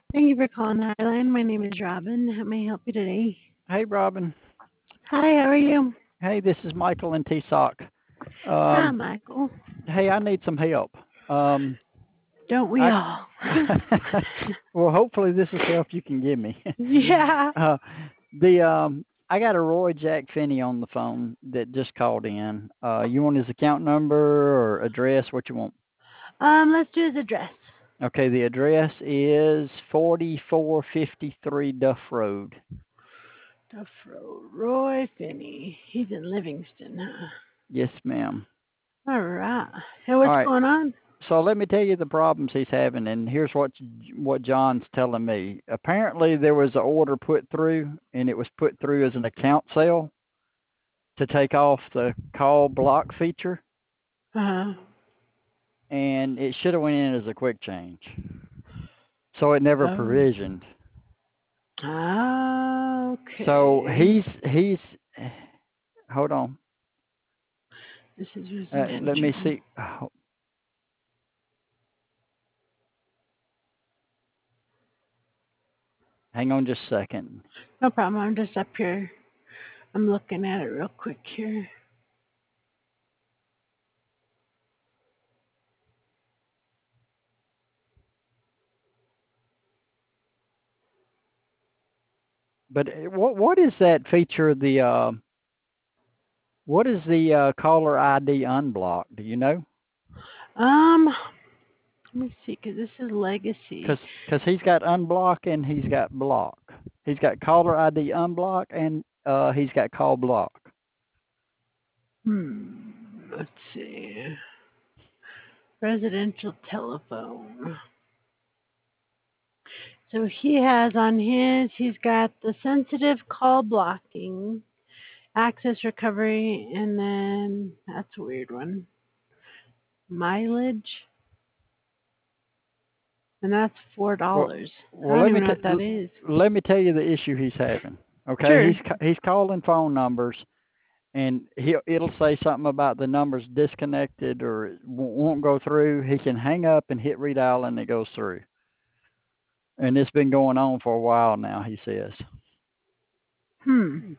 Thank you for calling the Highline. My name is Robin. How may I help you today? Hey, Robin. Hi, how are you? Hey, this is Michael in T-Sock. Hi, Um, Michael. hey, I need some help. Don't we I all? well, hopefully this is help you can give me. Yeah. uh, I got a Roy Jack Finney on the phone that just called in. You want his account number or address? What you want? Let's do his address. Okay, the address is 4453 Duff Road. Duff Road, Roy Finney. He's in Livingston, huh? Yes, ma'am. All right. Hey, All what's right. going on? So let me tell you the problems he's having, and here's what John's telling me. Apparently, there was an order put through, and it was put through as an account sale to take off the call block feature, Uh-huh. and it should have went in as a quick change. So it never Oh. provisioned. So Okay. he's hold on. This is Let me residential. see. Oh, hang on just a second. No problem. I'm just up here. I'm looking at it real quick here. But what is that feature? What is the caller ID unblock? Do you know? Um, Let me see, because this is legacy. Cause he's got unblock and he's got block. He's got caller ID unblock and he's got call block. Let's see. Residential telephone. So he has on his, he's got the sensitive call blocking, access recovery, and then that's a weird one. Mileage, and that's Well, $4. I well, don't even know what that is. let me tell you the issue he's having. Okay, Sure. he's calling phone numbers and it'll say something about the numbers disconnected or it won't go through. He can hang up and hit redial and it goes through. And it's been going on for a while now. He says. Hmm.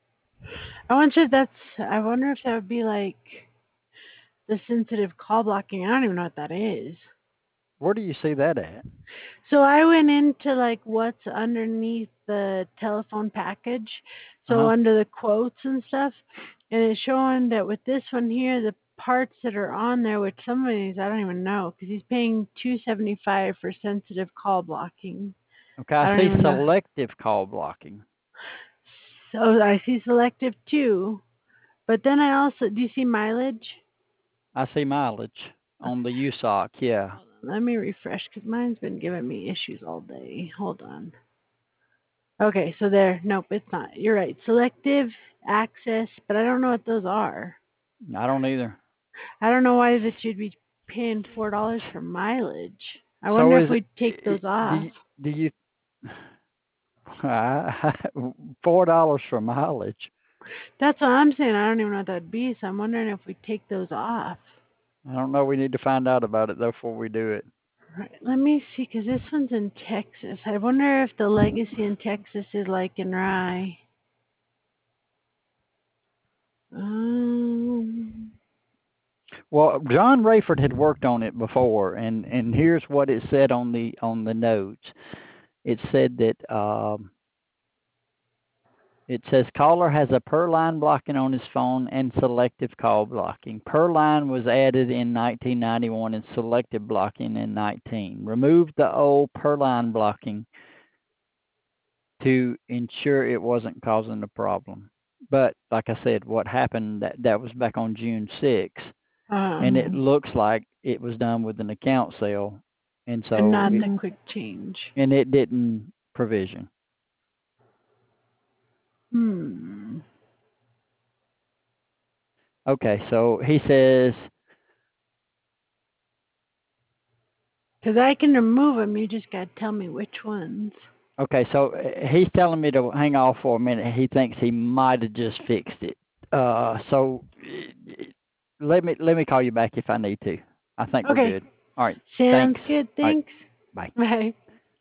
I wonder if that would be like the sensitive call blocking. I don't even know what that is. Where do you see that at? So I went into like what's underneath the telephone package. Uh So huh. under the quotes and stuff, and it's showing that with this one here, the parts that are on there, which some of these I don't even know, because he's paying $275 for sensitive call blocking. Okay, I I don't see even know. selective call blocking. So I see selective too, but then I also do you see mileage? I see mileage on the USOC. Yeah. Hold on, let me refresh because mine's been giving me issues all day. Hold on. Okay, so there. Nope, it's not. You're right. Selective access, but I don't know what those are. I don't either. I don't know why that you'd be paying $4 for mileage. I So wonder if we'd take those off. do you $4 for mileage? That's what I'm saying. I don't even know what that'd be, so I'm wondering if we take those off. I don't know. We need to find out about it though before we do it. Right, let me see, because this one's in Texas. I wonder if the legacy in Texas is like in Rye. Um, Well, John Rayford had worked on it before, and here's what it said on the notes. It said that it says caller has a per line blocking on his phone and selective call blocking. Per line was added in 1991 and selective blocking in 19. Removed the old per line blocking to ensure it wasn't causing a problem. But like I said, what happened that was back on June 6th, and it um, looks like it was done with an account sale, and and so not the quick change. it didn't provision. Hmm. Okay, so he says, Because I can remove them, you just got to tell me which ones. okay, so he's telling me to hang off for a minute. He thinks he might have just fixed it. So let me call you back if I need to. I think we're Okay, good. All right, sounds thanks. good. All right, Thanks. bye. Bye.